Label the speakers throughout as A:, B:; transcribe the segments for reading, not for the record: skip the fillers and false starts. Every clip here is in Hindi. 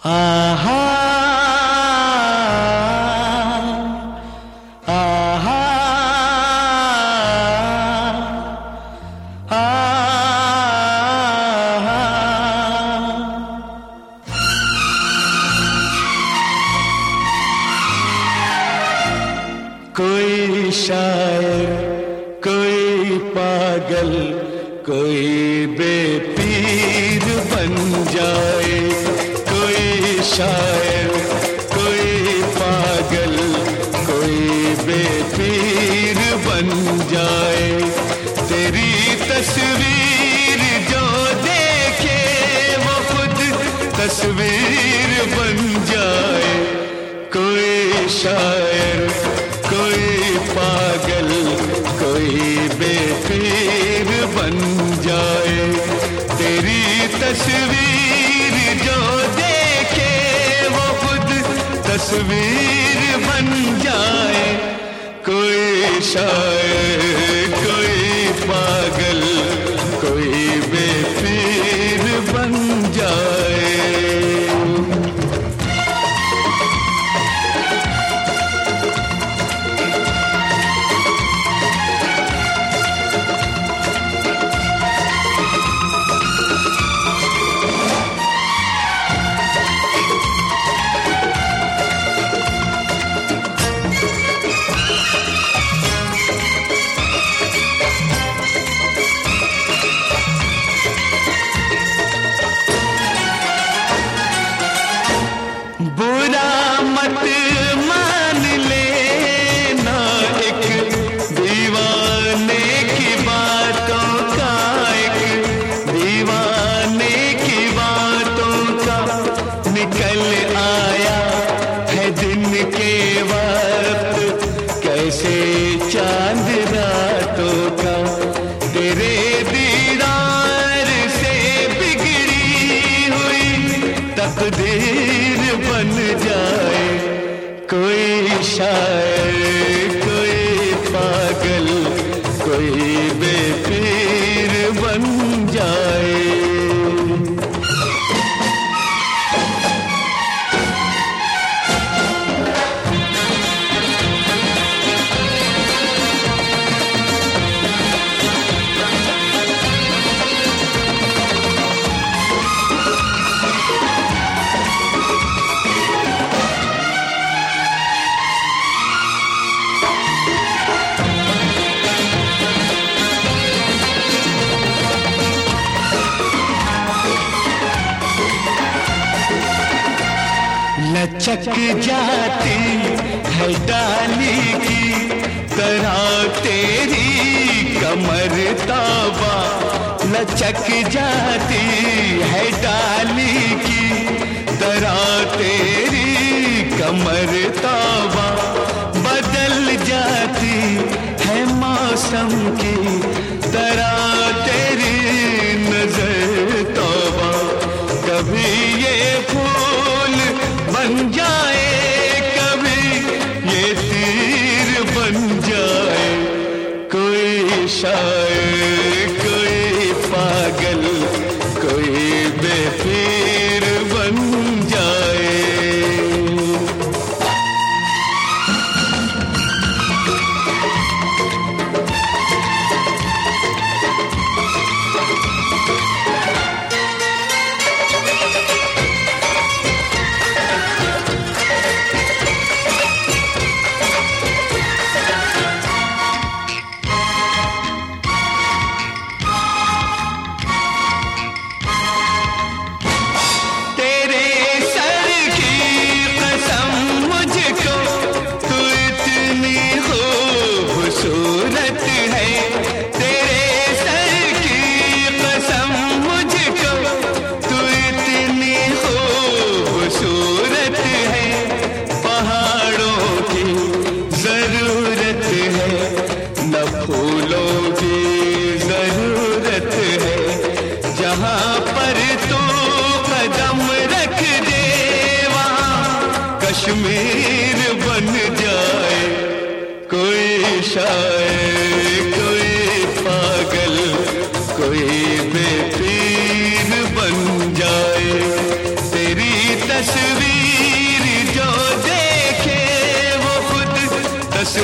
A: आहा आहा आहा। कोई शायर, कोई पागल, कोई बेपीर बन जाए। कोई शायर, कोई पागल, कोई बेपीर बन जाए। तेरी तस्वीर जो देखे वो खुद तस्वीर बन जाए। कोई शायर, कोई पागल, कोई बेपीर बन जाए। तेरी तस्वीर जो देखे वो खुद तस्वीर बन जाए। कोई शायर, कोई पागल, कोई बेपीर बन जाए। बुरा मत मान लेना एक दीवाने की बातों का, एक दीवाने की बातों का। निकल आया है दिन के वक्त कैसे चांद रातों का। तेरे दीदार से बिगड़ी हुई तकदीर बन जाए। कोई शायर, कोई पागल, कोई बेपीर बन जाए। लचक जाती है डाली की तरह तेरी कमर तौबा। लचक जाती है डाली की तरह तेरी कमर तौबा। बदल जाती है मौसम की तरह तेरी नजर तौबा। कभी ये फूल बन जाए, कभी ये तीर बन जाए। कोई शायर, कोई पागल, कोई बेपीर बन जाए।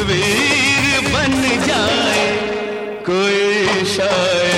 A: तस्वीर बन जाए कोई शायर।